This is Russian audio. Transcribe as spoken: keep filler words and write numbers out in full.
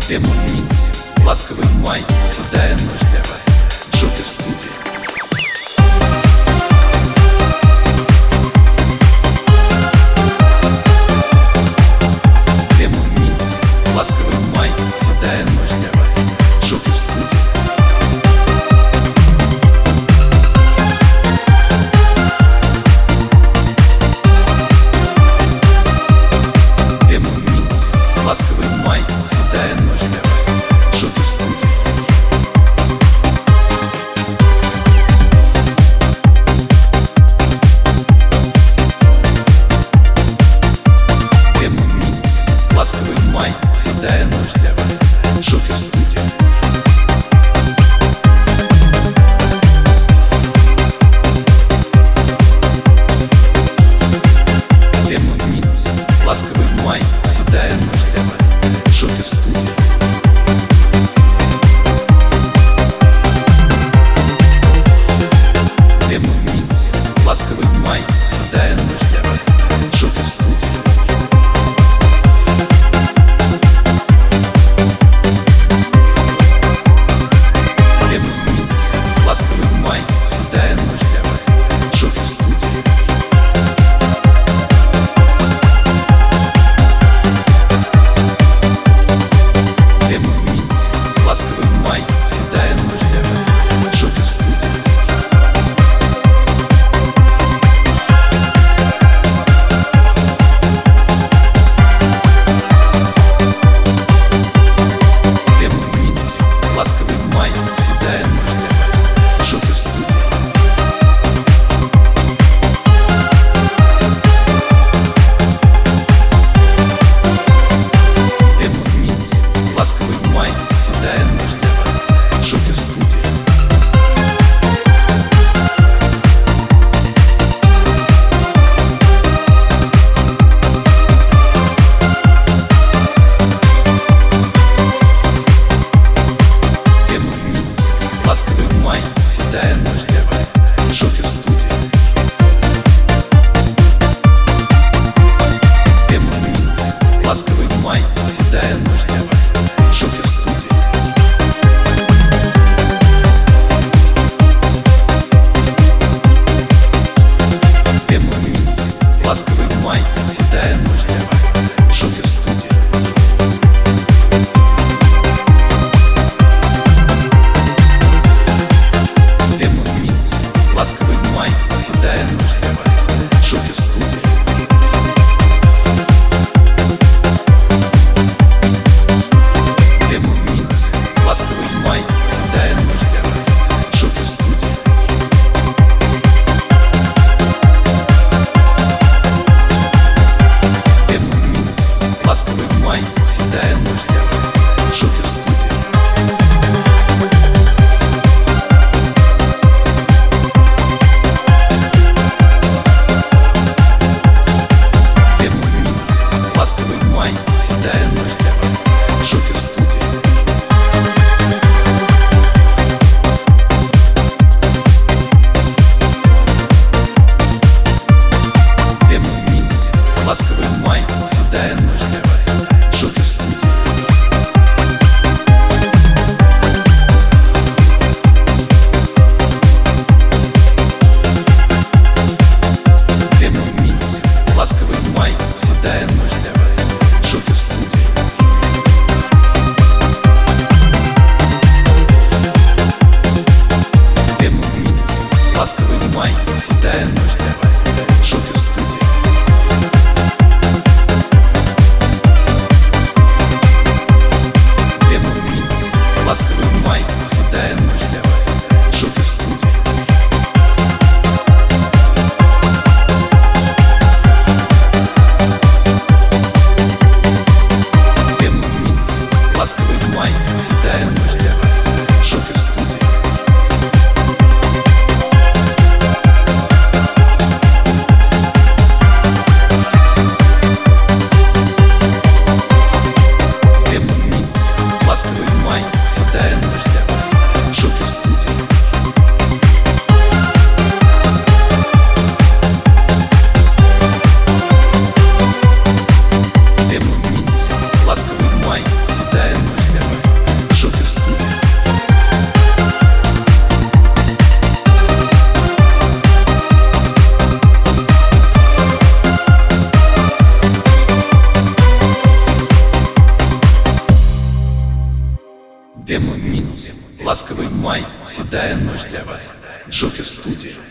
Тема в минусе. Ласковый май, седая ночь для вас. Джокер студия. Тема в минусе. Ласковый май, седая ночь для вас. Джокер студия. Ласковый май, седая ночь для вас. Джокер студия. Тема в минусе. Ласковый май, седая ночь для вас. Джокер студия. Тема в минусе. Ласковый май, седая ночь для вас. Джокер студия. Тема в минусе. Ласковый май, седая ночь для вас. Джокер студия. Тема в минусе. Ласковый май, седая ночь для вас. Джокер студия. Ласковый май, седая ночь для вас. Джокер студия. Тема в минусе. Ласковый май, седая ночь для вас. Джокер студия. Тема в минусе. Ласковый май, седая ночь для вас. Джокер студия. Тема в минусе. Ласковый май, седая ночь для вас. Джокер студия. Тема в минусе. Ласковый май, седая ночь для вас. Джокер студия. Тема в минусе. Ласковый май, седая ночь для вас. Джокер студия. Тема в минусе. Ласковый май, седая ночь для вас. Джокер студия. Тема в минусе. Ласковый май, седая ночь для вас. Джокер студия. Тема в минусе. Ласковый май, седая ночь для вас. Джокер студия. Тема в минусе. Ласковый май, седая ночь для вас. Джокер студия. Тема в минусе. Ласковый май, седая ночь для вас. Джокер студия. Тема в минусе. Ласковый май, седая ночь для вас. Джокер студия. Демо минус. Ласковый май, седая ночь для вас. Джокер студия.